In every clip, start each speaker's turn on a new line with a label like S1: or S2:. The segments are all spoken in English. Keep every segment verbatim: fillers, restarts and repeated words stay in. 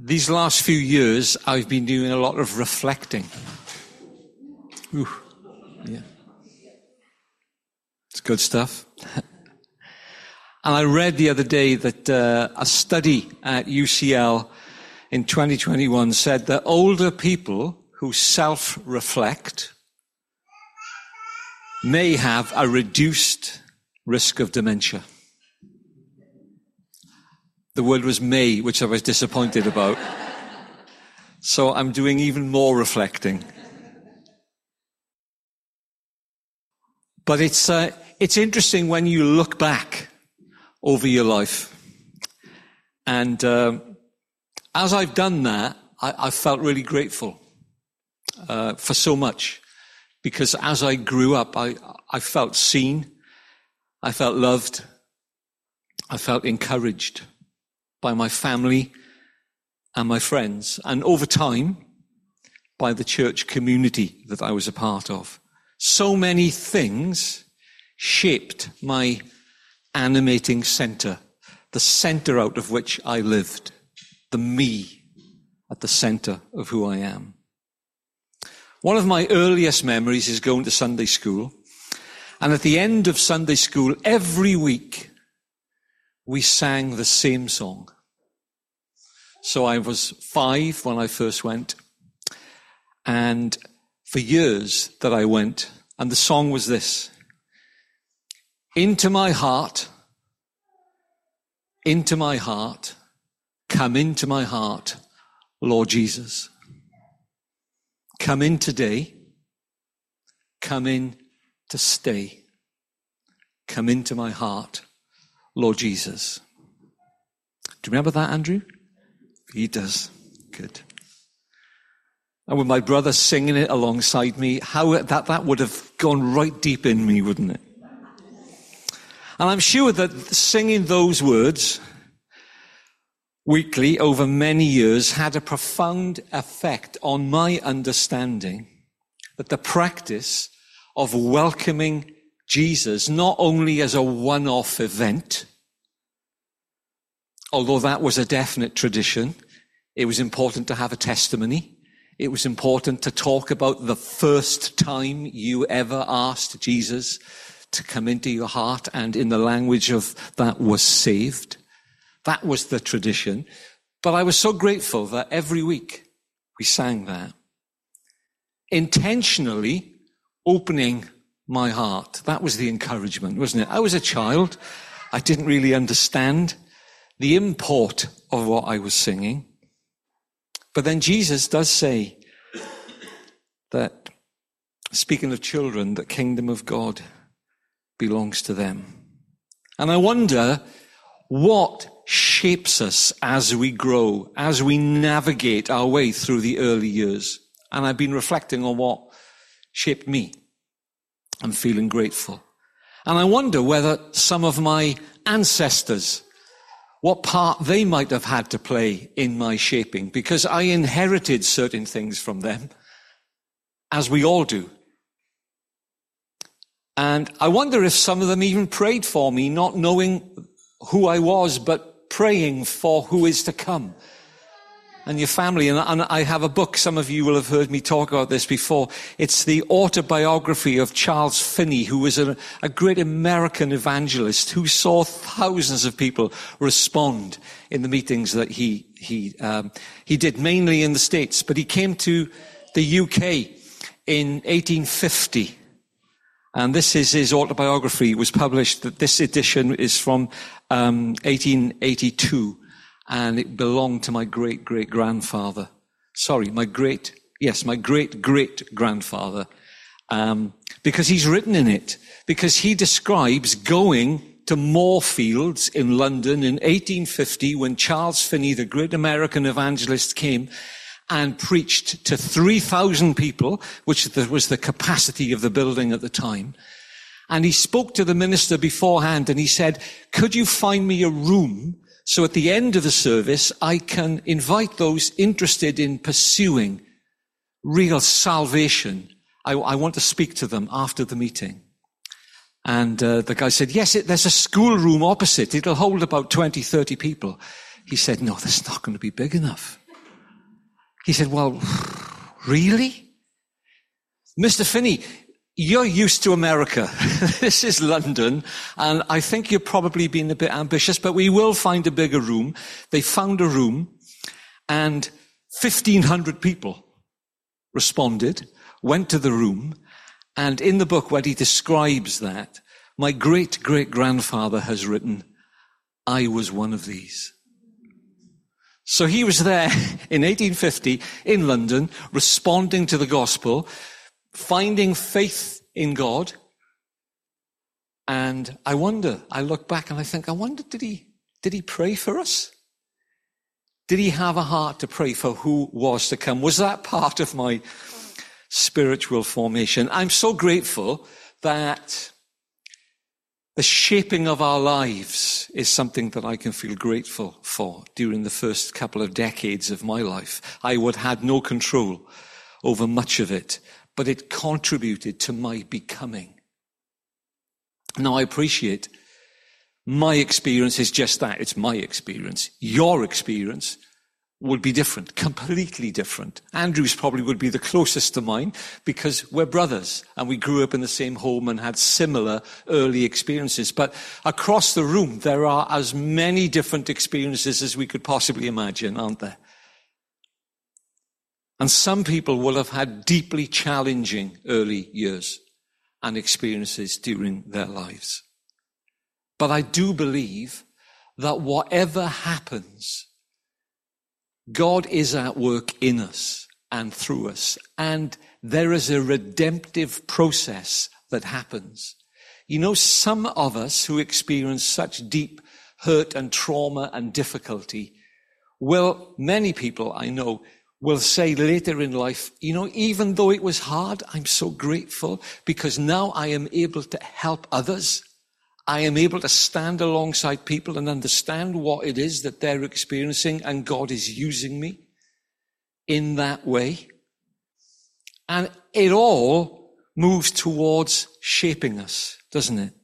S1: These last few years, I've been doing a lot of reflecting. Ooh, yeah. It's good stuff. And I read the other day that uh, a study at U C L in twenty twenty-one said that older people who self-reflect may have a reduced risk of dementia. The word was may, which I was disappointed about. So I'm doing even more reflecting. But it's uh, it's interesting when you look back over your life. And uh, as I've done that, I, I felt really grateful uh, for so much. Because as I grew up, I, I felt seen, I felt loved, I felt encouraged by my family and my friends, and over time, by the church community that I was a part of. So many things shaped my animating center, the center out of which I lived, the me at the center of who I am. One of my earliest memories is going to Sunday school, and at the end of Sunday school, every week, we sang the same song. So I was five when I first went, and for years that I went, and the song was this: into my heart, into my heart, come into my heart, Lord Jesus. Come in today, come in to stay. Come into my heart, Lord Jesus. Do you remember that, Andrew? He does. Good. And with my brother singing it alongside me, how that, that would have gone right deep in me, wouldn't it? And I'm sure that singing those words weekly over many years had a profound effect on my understanding that the practice of welcoming Jesus, not only as a one-off event, although that was a definite tradition, it was important to have a testimony. It was important to talk about the first time you ever asked Jesus to come into your heart, and in the language of that was saved. That was the tradition. But I was so grateful that every week we sang that. Intentionally opening my heart. That was the encouragement, wasn't it? I was a child. I didn't really understand the import of what I was singing. But then Jesus does say that, speaking of children, the kingdom of God belongs to them. And I wonder what shapes us as we grow, as we navigate our way through the early years. And I've been reflecting on what shaped me. I'm feeling grateful. And I wonder whether some of my ancestors, what part they might have had to play in my shaping, because I inherited certain things from them, as we all do. And I wonder if some of them even prayed for me, not knowing who I was, but praying for who is to come. And your family, and, and I have a book, some of you will have heard me talk about this before. It's the autobiography of Charles Finney, who was a, a great American evangelist who saw thousands of people respond in the meetings that he he um, he did, mainly in the States. But he came to the U K in eighteen fifty. And this is his autobiography. It was published, this edition is from um, eighteen eighty-two. And it belonged to my great-great-grandfather. Sorry, my great, yes, my great-great-grandfather. Um, because he's written in it. Because he describes going to Moorfields in London in eighteen fifty when Charles Finney, the great American evangelist, came and preached to three thousand people, which was the capacity of the building at the time. And he spoke to the minister beforehand and he said, could you find me a room so at the end of the service I can invite those interested in pursuing real salvation. I, I want to speak to them after the meeting. And uh, the guy said, yes, it, there's a schoolroom opposite. It'll hold about twenty, thirty people. He said, no, that's not going to be big enough. He said, well, really? Mister Finney, you're used to America. This is London, and I think you're probably being a bit ambitious, but we will find a bigger room. They found a room, and fifteen hundred people responded, went to the room, and in the book where he describes that, my great-great-grandfather has written, I was one of these. So he was there in eighteen fifty in London, responding to the gospel, finding faith in God. And I wonder, I look back and I think, I wonder, did he, did he pray for us? Did he have a heart to pray for who was to come? Was that part of my spiritual formation? I'm so grateful that the shaping of our lives is something that I can feel grateful for during the first couple of decades of my life. I would have had no control over much of it, but it contributed to my becoming. Now, I appreciate my experience is just that. It's my experience. Your experience would be different, completely different. Andrew's probably would be the closest to mine because we're brothers and we grew up in the same home and had similar early experiences. But across the room, there are as many different experiences as we could possibly imagine, aren't there? And some people will have had deeply challenging early years and experiences during their lives. But I do believe that whatever happens, God is at work in us and through us. And there is a redemptive process that happens. You know, some of us who experience such deep hurt and trauma and difficulty will, many people I know, will say later in life, you know, even though it was hard, I'm so grateful because now I am able to help others. I am able to stand alongside people and understand what it is that they're experiencing, and God is using me in that way. And it all moves towards shaping us, doesn't it?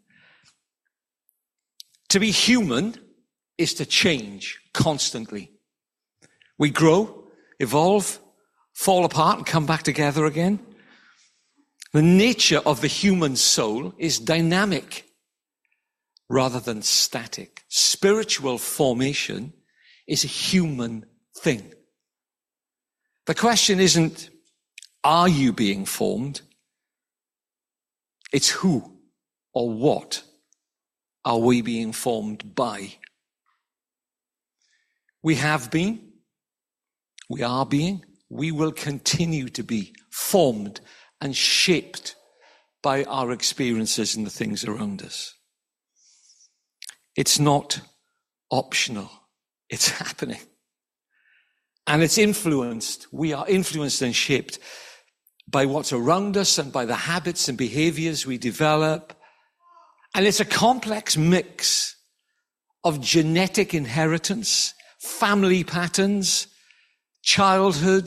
S1: To be human is to change constantly. We grow, evolve, fall apart, and come back together again. The nature of the human soul is dynamic rather than static. Spiritual formation is a human thing. The question isn't, are you being formed? It's who or what are we being formed by? We have been, we are being, we will continue to be formed and shaped by our experiences and the things around us. It's not optional. It's happening. And it's influenced. We are influenced and shaped by what's around us and by the habits and behaviors we develop. And it's a complex mix of genetic inheritance, family patterns, childhood,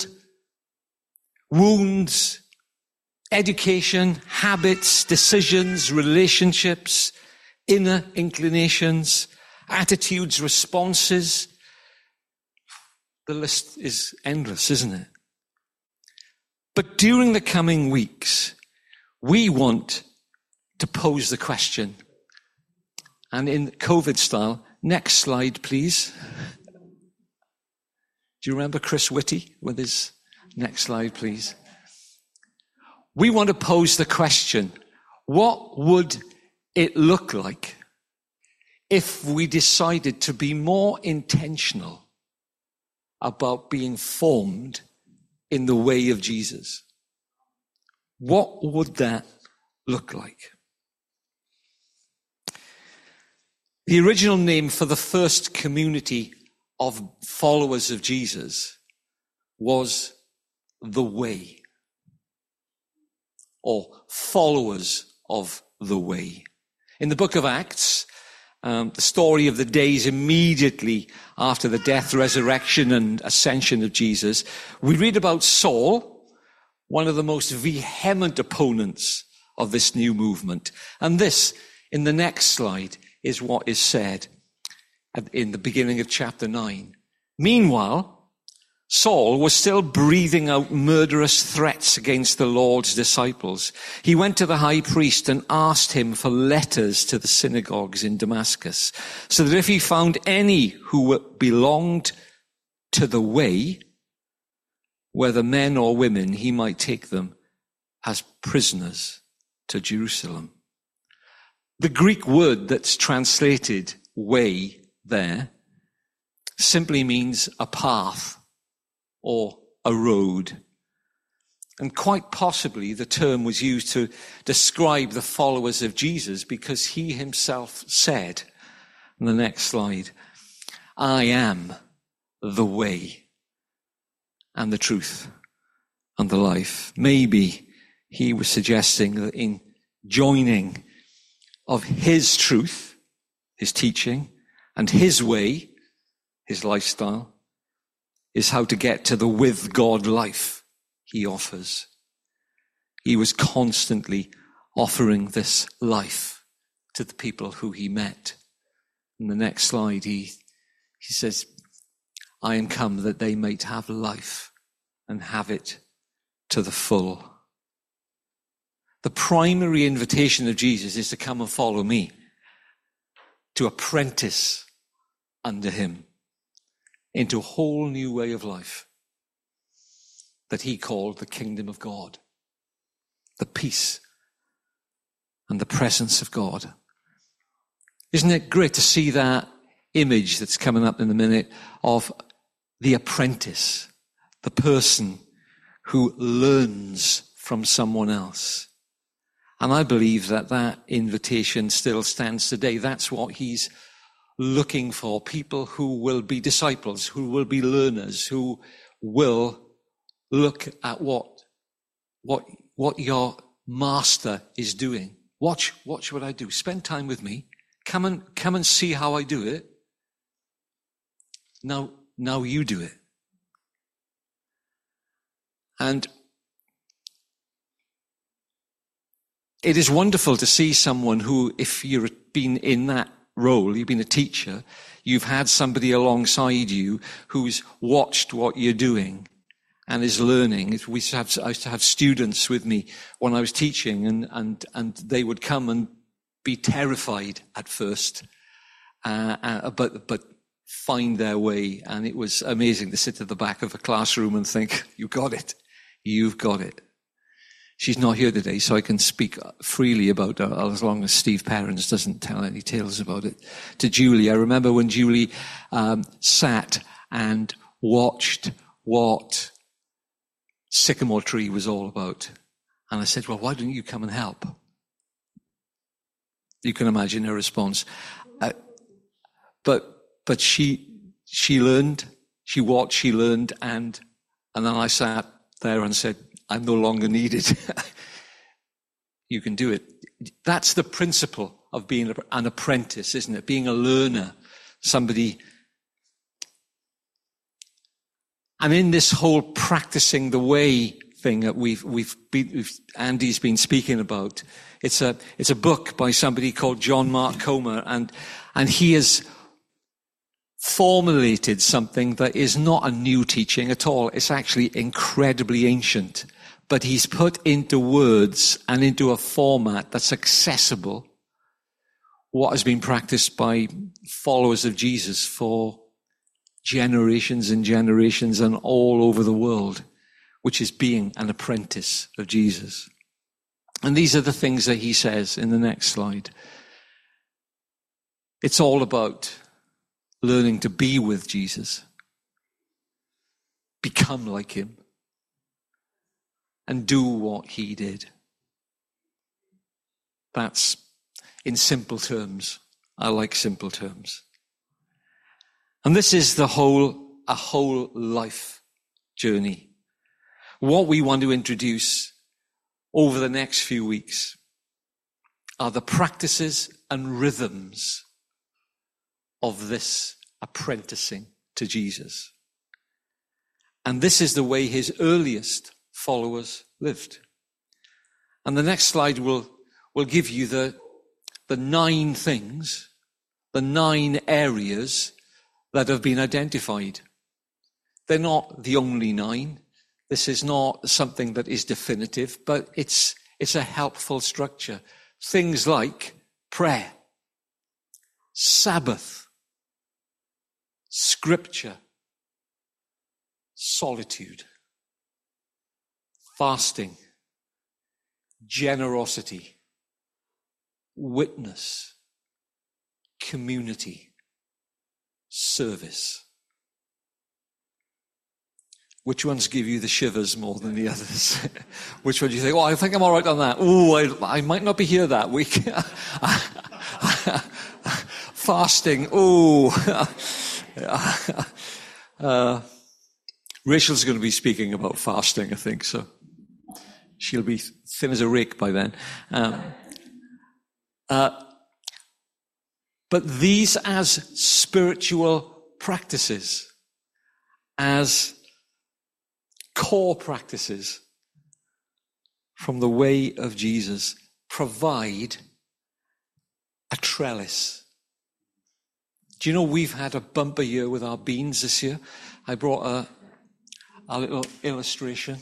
S1: wounds, education, habits, decisions, relationships, inner inclinations, attitudes, responses. The list is endless, isn't it? But during the coming weeks, we want to pose the question. And in COVID style, next slide, please. Do you remember Chris Whitty with his next slide, please? We want to pose the question, what would it look like if we decided to be more intentional about being formed in the way of Jesus? What would that look like? The original name for the first community of followers of Jesus was the Way, or followers of the Way. In the book of Acts, um, the story of the days immediately after the death, resurrection, and ascension of Jesus, we read about Saul, one of the most vehement opponents of this new movement. And this, in the next slide, is what is said in the beginning of chapter nine. Meanwhile, Saul was still breathing out murderous threats against the Lord's disciples. He went to the high priest and asked him for letters to the synagogues in Damascus, so that if he found any who belonged to the way, whether men or women, he might take them as prisoners to Jerusalem. The Greek word that's translated way there simply means a path or a road. And quite possibly the term was used to describe the followers of Jesus, because he himself said, in the next slide, I am the way and the truth and the life. Maybe he was suggesting that in joining of his truth, his teaching, and his way, his lifestyle, is how to get to the with God life he offers. He was constantly offering this life to the people who he met. In the next slide, he, he says, I am come that they might have life and have it to the full. The primary invitation of Jesus is to come and follow me, to apprentice under him into a whole new way of life that he called the kingdom of God, the peace and the presence of God. Isn't it great to see that image that's coming up in a minute of the apprentice, the person who learns from someone else? And I believe that that invitation still stands today. That's what he's looking for, people who will be disciples, who will be learners, who will look at what, what, what your master is doing. Watch, watch what I do. Spend time with me. Come and, come and see how I do it. Now, now you do it. And it is wonderful to see someone who, if you've been in that role, you've been a teacher, you've had somebody alongside you who's watched what you're doing and is learning. We used to have, I used to have students with me when I was teaching, and, and, and they would come and be terrified at first, uh, uh, but, but find their way. And it was amazing to sit at the back of a classroom and think, you got it. You've got it. She's not here today, so I can speak freely about her as long as Steve Perrins doesn't tell any tales about it. To Julie, I remember when Julie um, sat and watched what Sycamore Tree was all about. And I said, well, why don't you come and help? You can imagine her response. Uh, but but she she learned, she watched, she learned, and and then I sat there and said, I'm no longer needed. You can do it. That's the principle of being an apprentice, isn't it? Being a learner, somebody. And in this whole practicing the way thing that we've, we've, been, we've Andy's been speaking about, it's a, it's a book by somebody called John Mark Comer, and, and he has formulated something that is not a new teaching at all. It's actually incredibly ancient. But he's put into words and into a format that's accessible what has been practiced by followers of Jesus for generations and generations and all over the world, which is being an apprentice of Jesus. And these are the things that he says in the next slide. It's all about learning to be with Jesus, become like him, and do what he did. That's in simple terms. I like simple terms. And this is the whole, a whole life journey. What we want to introduce over the next few weeks are the practices and rhythms of this apprenticing to Jesus. And this is the way his earliest followers lived. And the next slide will, will give you the, the nine things, the nine areas that have been identified They're not the only nine. This is not something that is definitive, but it's, it's a helpful structure. Things like prayer, Sabbath, scripture, solitude, fasting, generosity, witness, community, service. Which ones give you the shivers more than the others? Which one do you think, oh, I think I'm all right on that. Oh, I, I might not be here that week. Fasting, oh. uh, Rachel's going to be speaking about fasting, I think, so she'll be thin as a rake by then. Um, uh, but these as spiritual practices, as core practices from the way of Jesus, provide a trellis. Do you know we've had a bumper year with our beans this year? I brought a, a little illustration.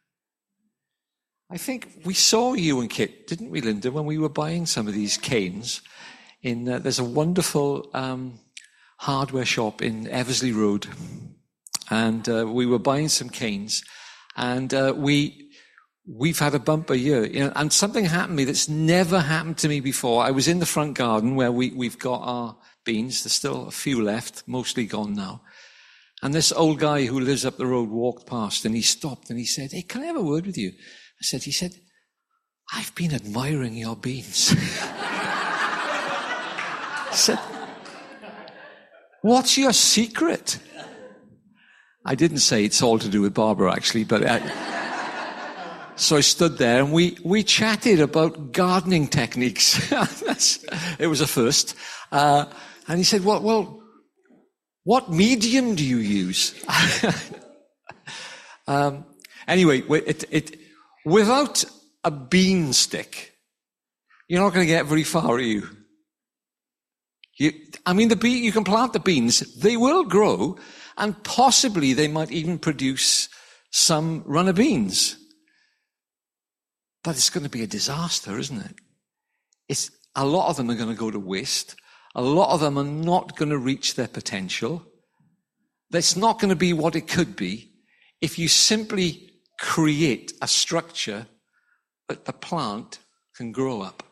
S1: I think we saw you and Kit, didn't we, Linda, when we were buying some of these canes? In uh, there's a wonderful um, hardware shop in Eversley Road. And uh, we were buying some canes, and uh, we, we've had a bumper year. You know, and something happened to me that's never happened to me before. I was in the front garden where we, we've got our beans. There's still a few left, mostly gone now. And this old guy who lives up the road walked past, and he stopped, and he said, hey, can I have a word with you? I said, he said, I've been admiring your beans. I said, what's your secret? I didn't say it's all to do with Barbara, actually, but I, so I stood there and we, we chatted about gardening techniques. It was a first. Uh, and he said, well, well, what medium do you use? um, anyway, it, it, without a bean stick, you're not going to get very far, are you? you I mean, the bee, you can plant the beans. They will grow. And possibly they might even produce some runner beans. But it's going to be a disaster, isn't it? It's, a lot of them are going to go to waste. A lot of them are not going to reach their potential. That's not going to be what it could be if you simply create a structure that the plant can grow up.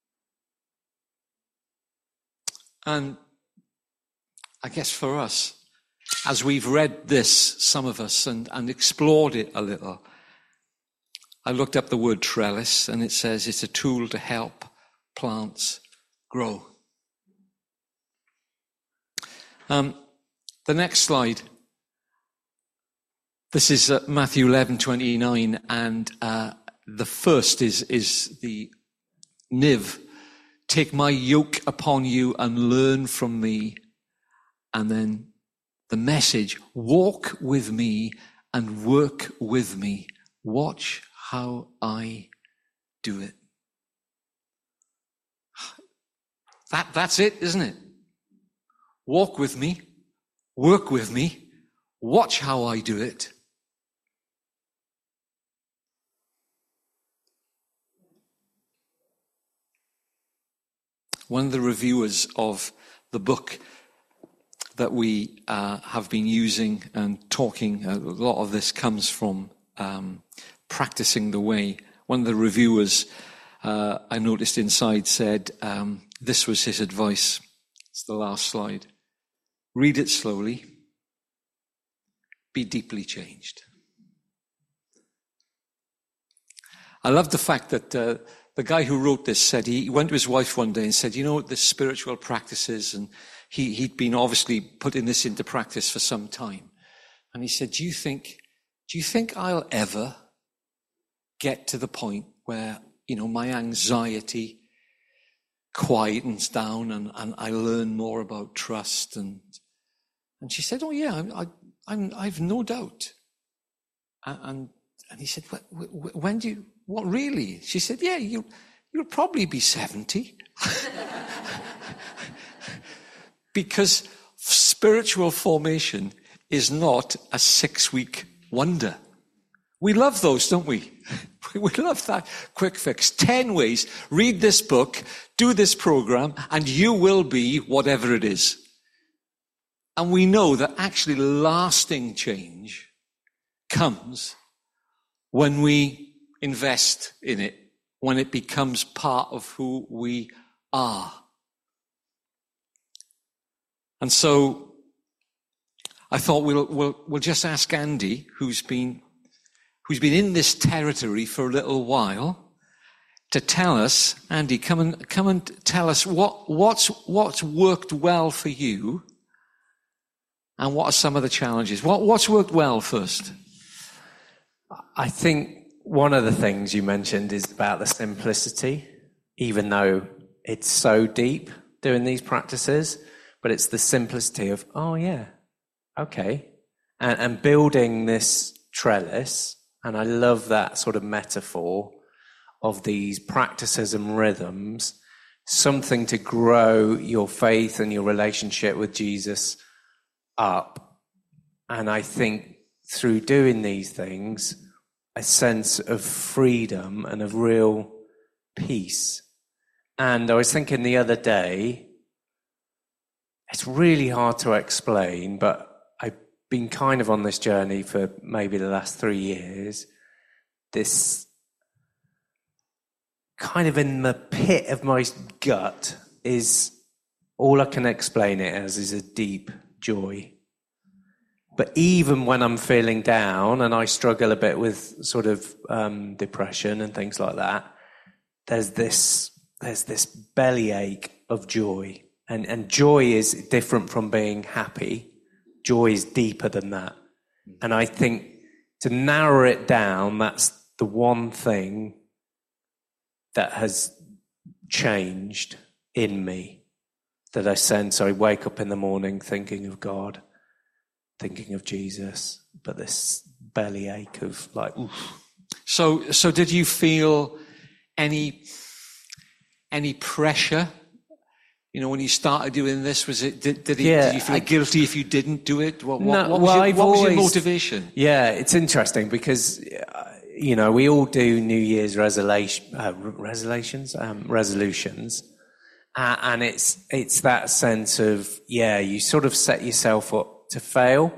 S1: And I guess for us, as we've read this, some of us, and, and explored it a little, I looked up the word trellis, and it says it's a tool to help plants grow. Um, the next slide. This is uh, Matthew eleven twenty-nine, and uh, the first is, is the Niv. Take my yoke upon you and learn from me. And then the message, walk with me and work with me. Watch how I do it. That, that's it, isn't it? Walk with me, work with me, watch how I do it. One of the reviewers of the book that we uh, have been using and talking, a lot of this comes from um, Practicing the Way. One of the reviewers uh, I noticed inside said, um, this was his advice. It's the last slide. Read it slowly. Be deeply changed. I love the fact that uh, the guy who wrote this said he went to his wife one day and said, you know, the spiritual practices, and he, he'd been obviously putting this into practice for some time. And he said, do you think, do you think I'll ever get to the point where, you know, my anxiety quietens down and, and I learn more about trust? And, and she said, oh yeah, I, I, I'm, I've no doubt. And, and he said, when do you, what really? She said, yeah, you, you'll probably be seventy. Because spiritual formation is not a six-week wonder. We love those, don't we? We love that quick fix. Ten ways, read this book, do this program, and you will be whatever it is. And we know that actually lasting change comes when we invest in it, when it becomes part of who we are. And so I thought we'll, we'll, we'll just ask Andy, who's been, who's been in this territory for a little while, to tell us, Andy, come and, come and tell us what, what's, what's worked well for you and what are some of the challenges. What, what's worked well first?
S2: I think one of the things you mentioned is about the simplicity, even though it's so deep doing these practices, but it's the simplicity of, oh yeah, okay. And, and building this trellis, and I love that sort of metaphor of these practices and rhythms, something to grow your faith and your relationship with Jesus up. And I think through doing these things, a sense of freedom and of real peace. And I was thinking the other day, it's really hard to explain, but I've been kind of on this journey for maybe the last three years. This kind of in the pit of my gut is, all I can explain it as is a deep joy. But even when I'm feeling down and I struggle a bit with sort of um, depression and things like that, there's this there's this bellyache of joy. And, and joy is different from being happy. Joy is deeper than that. And I think to narrow it down, that's the one thing that has changed in me, that I sense. I wake up in the morning thinking of God, thinking of Jesus, but this bellyache of like, oof.
S1: So, so did you feel any, any pressure? You know, when you started doing this, was it, did, did, he,
S2: yeah,
S1: did you feel
S2: I,
S1: guilty if you didn't do it? What, what,
S2: no,
S1: what, was,
S2: well,
S1: your, what was
S2: always,
S1: your motivation?
S2: Yeah, it's interesting because, uh, you know, we all do New Year's resolution, uh, resolutions, um, resolutions. Uh, and it's, it's that sense of, yeah, you sort of set yourself up to fail.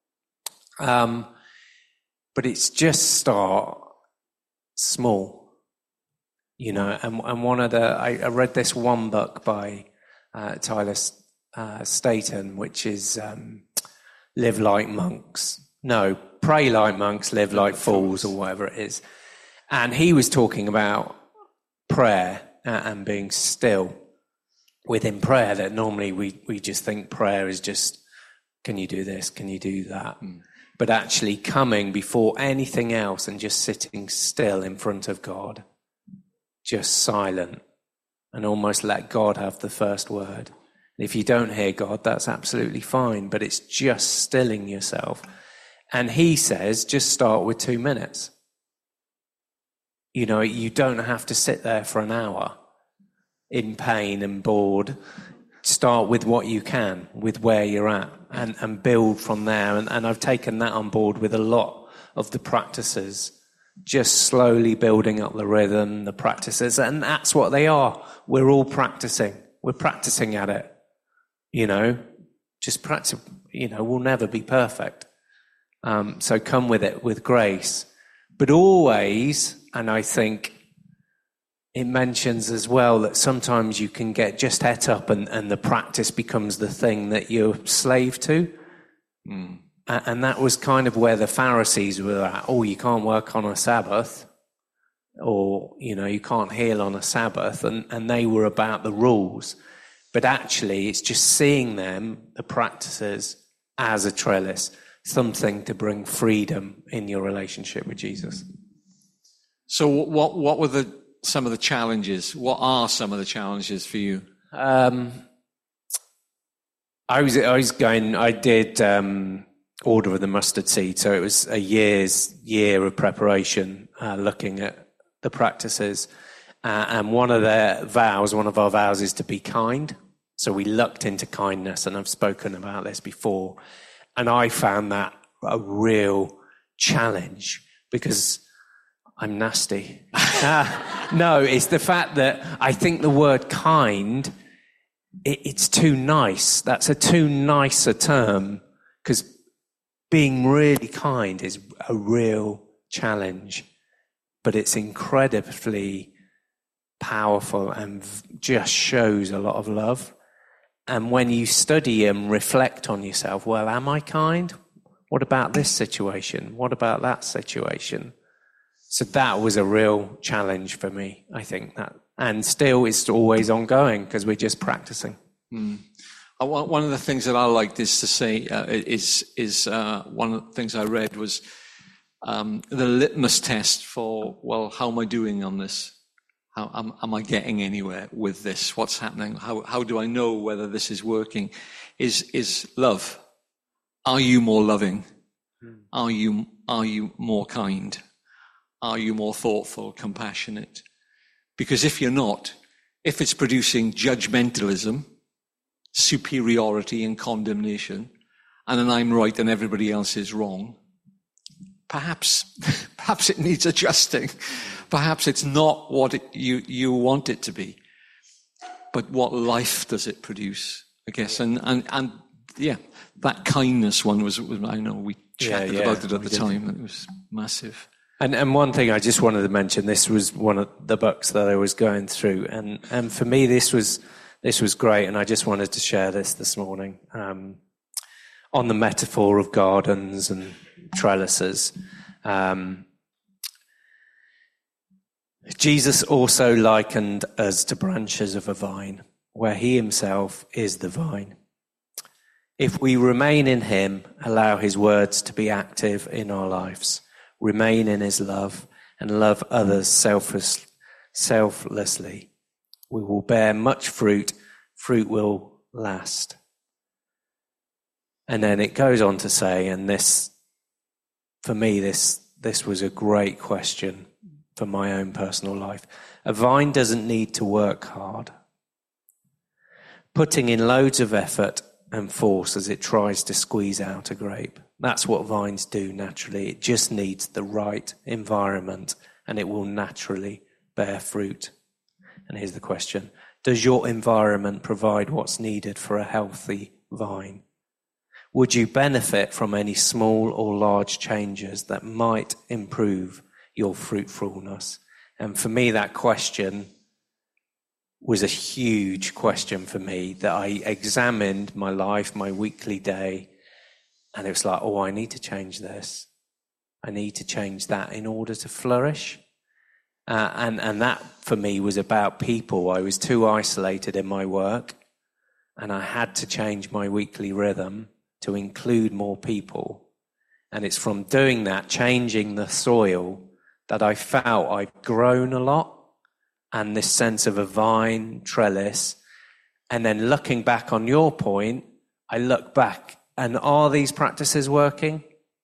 S2: Um, but it's just start small, you know, and, and one of the, I, I read this one book by, Uh, Tyler uh, Staton, which is um, Live Like Monks. No, Pray Like Monks, Live Like Fools, or whatever it is. And he was talking about prayer uh, and being still within prayer, that normally we, we just think prayer is just, can you do this, can you do that? Mm. But actually coming before anything else and just sitting still in front of God, just silent, and almost let God have the first word. And if you don't hear God, that's absolutely fine, but it's just stilling yourself. And he says, just start with two minutes. You know, you don't have to sit there for an hour in pain and bored. Start with what you can, with where you're at, and, and build from there. And, and I've taken that on board with a lot of the practices, just slowly building up the rhythm, the practices, and that's what they are. We're all practicing. We're practicing at it, you know, just practice, you know, we'll never be perfect. Um, so come with it with grace, but always, and I think it mentions as well that sometimes you can get just het up and, and the practice becomes the thing that you're slave to. Mm. And that was kind of where the Pharisees were at. Oh, you can't work on a Sabbath, or, you know, you can't heal on a Sabbath. And, and they were about the rules. But actually, it's just seeing them, the practices, as a trellis, something to bring freedom in your relationship with Jesus.
S1: So what, what were the, some of the challenges? What are some of the challenges for you?
S2: Um, I was, I was going, I did, um, Order of the Mustard Seed. So it was a year's year of preparation, uh, looking at the practices. Uh, and one of their vows, one of our vows is to be kind. So we looked into kindness, and I've spoken about this before. And I found that a real challenge because I'm nasty. uh, no, it's the fact that I think the word kind, it, it's too nice. That's a too nice a term, because being really kind is a real challenge, but it's incredibly powerful and just shows a lot of love. And when you study and reflect on yourself, well, am I kind? What about this situation? What about that situation? So that was a real challenge for me, I think, that, and still it's always ongoing because we're just practicing.
S1: Mm. I, one of the things that I liked is to say uh, is is uh, one of the things I read was um, the litmus test for, well, how am I doing on this? How am, am I getting anywhere with this? What's happening? How how do I know whether this is working? Is is love? Are you more loving? Mm. Are you are you more kind? Are you more thoughtful, compassionate? Because if you're not, if it's producing judgmentalism, superiority and condemnation, and then I'm right and everybody else is wrong, perhaps perhaps it needs adjusting. Perhaps it's not what it, you, you want it to be. But what life does it produce, I guess? And, and, and yeah, that kindness one was, was I know we chatted yeah, yeah, about it at the did. time. It was massive.
S2: And and one thing I just wanted to mention, this was one of the books that I was going through, and and for me this was this was great, and I just wanted to share this this morning um, on the metaphor of gardens and trellises. Um, Jesus also likened us to branches of a vine, where he himself is the vine. If we remain in him, allow his words to be active in our lives, remain in his love, and love others selfless, selflessly, we will bear much fruit. Fruit will last. And then it goes on to say, and this, for me, this this was a great question for my own personal life. A vine doesn't need to work hard, putting in loads of effort and force as it tries to squeeze out a grape. That's what vines do naturally. It just needs the right environment and it will naturally bear fruit. And here's the question. Does your environment provide what's needed for a healthy vine? Would you benefit from any small or large changes that might improve your fruitfulness? And for me, that question was a huge question for me, that I examined my life, my weekly day, and it was like, oh, I need to change this. I need to change that in order to flourish. Uh, and, and that, for me, was about people. I was too isolated in my work, and I had to change my weekly rhythm to include more people. And it's from doing that, changing the soil, that I felt I've grown a lot, and this sense of a vine, trellis. And then looking back on your point, I look back, and are these practices working?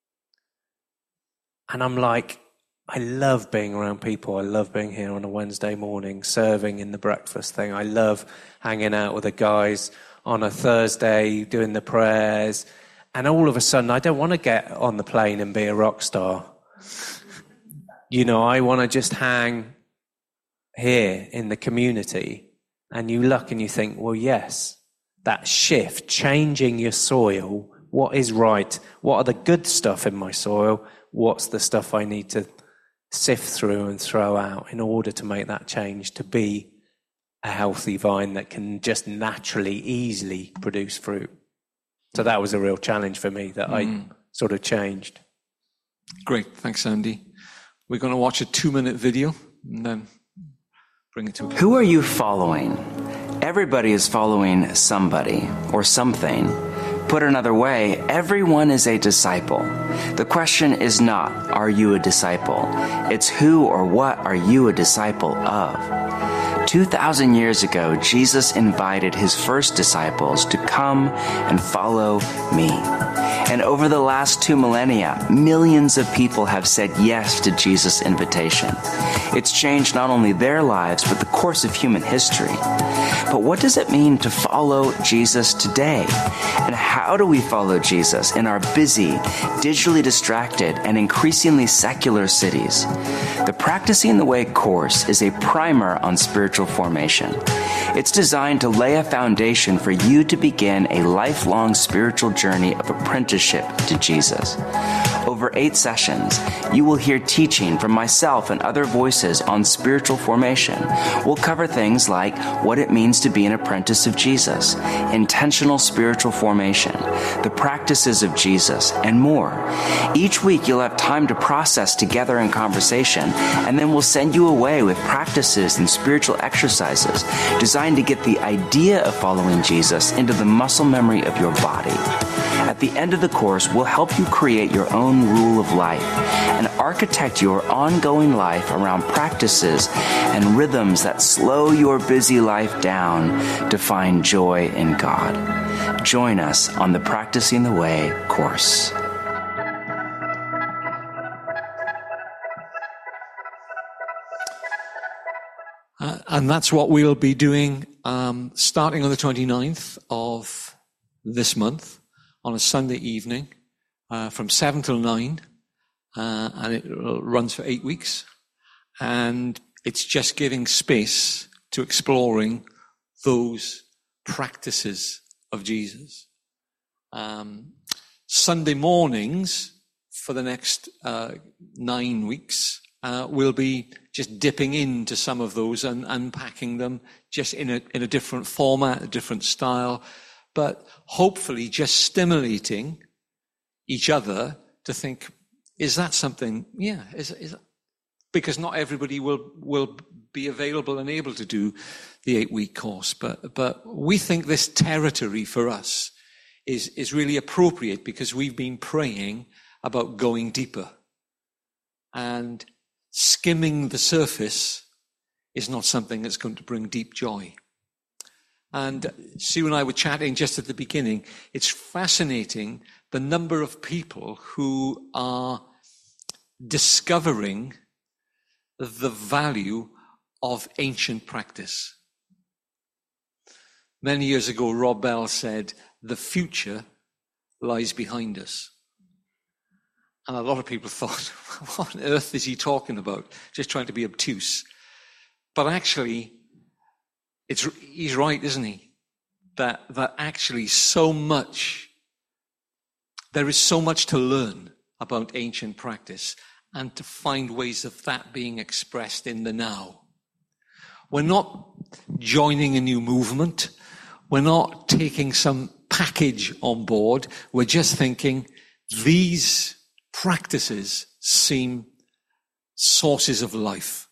S2: And I'm like, I love being around people. I love being here on a Wednesday morning, serving in the breakfast thing. I love hanging out with the guys on a Thursday, doing the prayers. And all of a sudden, I don't want to get on the plane and be a rock star. You know, I want to just hang here in the community. And you look and you think, well, yes, that shift, changing your soil, what is right? What are the good stuff in my soil? What's the stuff I need to sift through and throw out in order to make that change, to be a healthy vine that can just naturally, easily produce fruit? So that was a real challenge for me that mm. I sort of changed.
S1: Great. Thanks, Andy. We're going to watch a two-minute video and then bring it to a...
S3: Who are you following? Everybody is following somebody or something. Put another way, everyone is a disciple. The question is not, are you a disciple? It's who or what are you a disciple of? two thousand years ago, Jesus invited his first disciples to come and follow me. And over the last two millennia, millions of people have said yes to Jesus' invitation. It's changed not only their lives, but the course of human history. But what does it mean to follow Jesus today? And how do we follow Jesus in our busy, digitally distracted, and increasingly secular cities? The Practicing the Way course is a primer on spiritual formation. It's designed to lay a foundation for you to begin a lifelong spiritual journey of apprenticeship to Jesus. Over eight sessions, you will hear teaching from myself and other voices on spiritual formation. We'll cover things like what it means to be an apprentice of Jesus, intentional spiritual formation, the practices of Jesus, and more. Each week, you'll have time to process together in conversation, and then we'll send you away with practices and spiritual exercises designed to get the idea of following Jesus into the muscle memory of your body. At the end of the course, we'll help you create your own rule of life and architect your ongoing life around practices and rhythms that slow your busy life down to find joy in God. Join us on the Practicing the Way course.
S1: Uh, and that's what we'll be doing um, starting on the twenty-ninth of this month on a Sunday evening uh, from seven till nine. Uh, and it runs for eight weeks. And it's just giving space to exploring those practices of Jesus. Um, Sunday mornings for the next uh, nine weeks, uh, we'll be just dipping into some of those and unpacking them just in a, in a different format, a different style, but hopefully just stimulating each other to think, is that something? Yeah, is, is because not everybody will will be available and able to do the eight-week course, but but we think this territory for us is is really appropriate because we've been praying about going deeper, and skimming the surface is not something that's going to bring deep joy. And Sue and I were chatting just at the beginning. It's fascinating the number of people who are discovering the value of ancient practice. Many years ago, Rob Bell said, the future lies behind us. And a lot of people thought, what on earth is he talking about? Just trying to be obtuse. But actually, it's, he's right, isn't he? That, that actually so much, there is so much to learn about ancient practice and to find ways of that being expressed in the now. We're not joining a new movement. We're not taking some package on board. We're just thinking these practices seem sources of life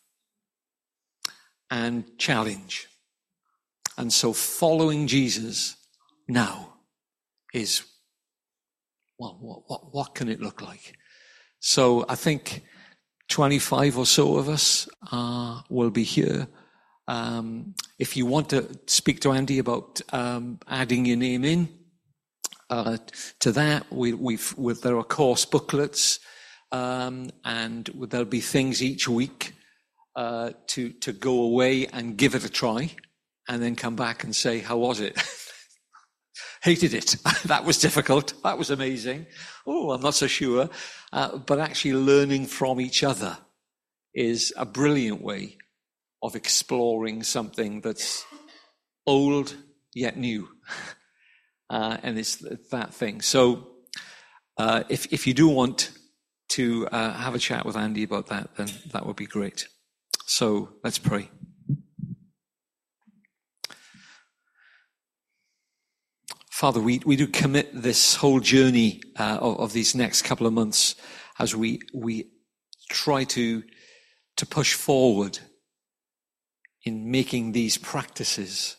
S1: and challenge. And so following Jesus now is, well, what, what, what can it look like? So I think twenty-five or so of us uh, will be here. Um, if you want to speak to Andy about um, adding your name in uh, to that, we, we've, we've, there are course booklets, um, and there'll be things each week uh, to to go away and give it a try, and then come back and say, "How was it?" Hated it. That was difficult. That was amazing. Oh, I'm not so sure. Uh, but actually learning from each other is a brilliant way of exploring something that's old yet new. Uh, and it's that thing. So uh, if, if you do want to uh, have a chat with Andy about that, then that would be great. So let's pray. Father, we, we do commit this whole journey uh, of, of these next couple of months as we we try to to push forward in making these practices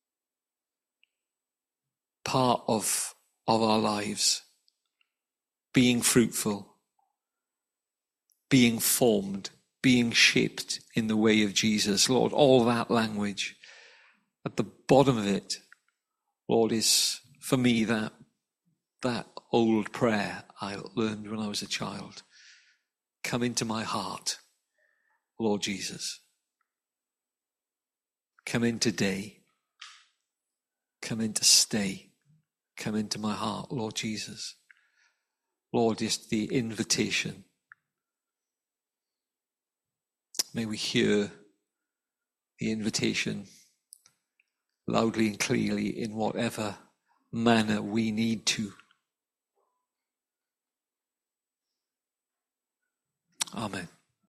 S1: part of of our lives, being fruitful, being formed, being shaped in the way of Jesus. Lord, all that language, at the bottom of it, Lord, is for me that that old prayer I learned when I was a child. Come into my heart, Lord Jesus. Come in today. Come in to stay. Come into my heart, Lord Jesus. Lord, just the invitation. May we hear the invitation loudly and clearly in whatever manner we need to. Amen.